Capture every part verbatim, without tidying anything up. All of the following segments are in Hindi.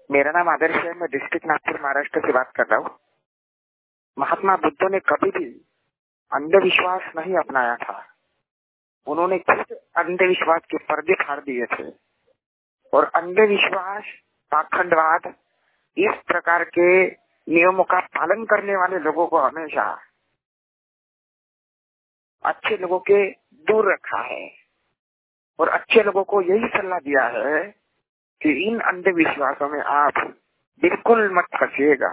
मेरा नाम आदर्श है। मैं डिस्ट्रिक्ट नागपुर महाराष्ट्र से बात कर रहा हूँ। महात्मा बुद्ध ने कभी भी अंधविश्वास नहीं अपनाया था। उन्होंने खुद अंधविश्वास के पर्दे फाड़ दिए थे और अंधविश्वास, पाखंडवाद, इस प्रकार के नियमों का पालन करने वाले लोगों को हमेशा अच्छे लोगों के दूर रखा है और अच्छे लोगों को यही सलाह दिया है कि इन अंधविश्वासों में आप बिल्कुल मत फंसिएगा।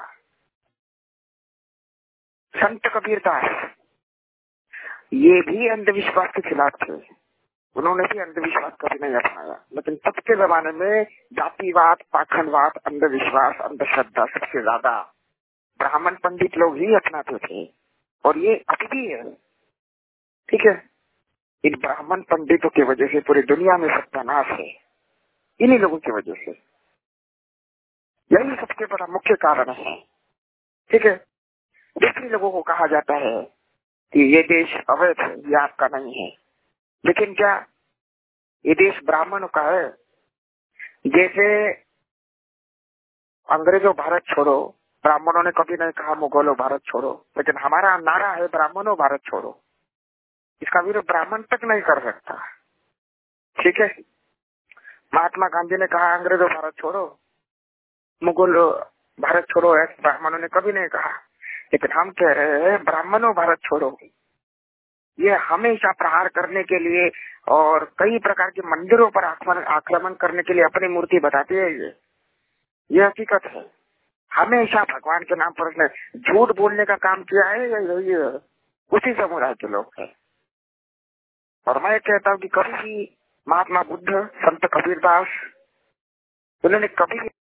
संत कबीरदास ये भी अंधविश्वास के खिलाफ थे। उन्होंने भी अंधविश्वास कभी नहीं अपनाया, लेकिन तब के जमाने में जातिवाद, पाखंडवाद, अंधविश्वास, अंधश्रद्धा सबसे ज्यादा ब्राह्मण पंडित लोग ही अपनाते थे और ये अभी भी है। ठीक है, इन ब्राह्मण पंडितों की वजह से पूरी दुनिया में सत्यानाश है। इन्हीं लोगों की वजह से, यही सबसे बड़ा मुख्य कारण है। ठीक है, दूसरे लोगों को कहा जाता है कि ये देश अवैध है, ये आपका नहीं है, लेकिन क्या ये देश ब्राह्मणों का है? जैसे अंग्रेजों भारत छोड़ो, ब्राह्मणों ने कभी नहीं कहा मुगलों भारत छोड़ो, लेकिन हमारा नारा है ब्राह्मणों भारत छोड़ो। इसका विरोध ब्राह्मण तक नहीं कर सकता। ठीक है, महात्मा गांधी ने कहा अंग्रेजों भारत छोड़ो, मुगल भारत छोड़ो, ऐसे ब्राह्मणों ने कभी नहीं कहा। लेकिन हम कह रहे हैं ब्राह्मणों भारत छोड़ो। ये हमेशा प्रहार करने के लिए और कई प्रकार के मंदिरों पर आक्रमण करने के लिए अपनी मूर्ति बताती है। ये ये हकीकत है। हमेशा भगवान के नाम पर उसने झूठ बोलने का काम किया है। ये, ये उसी समुदाय के लोग हैं। और मैं कहता हूँ कि कभी भी महात्मा बुद्ध, संत कबीरदास, उन्होंने कभी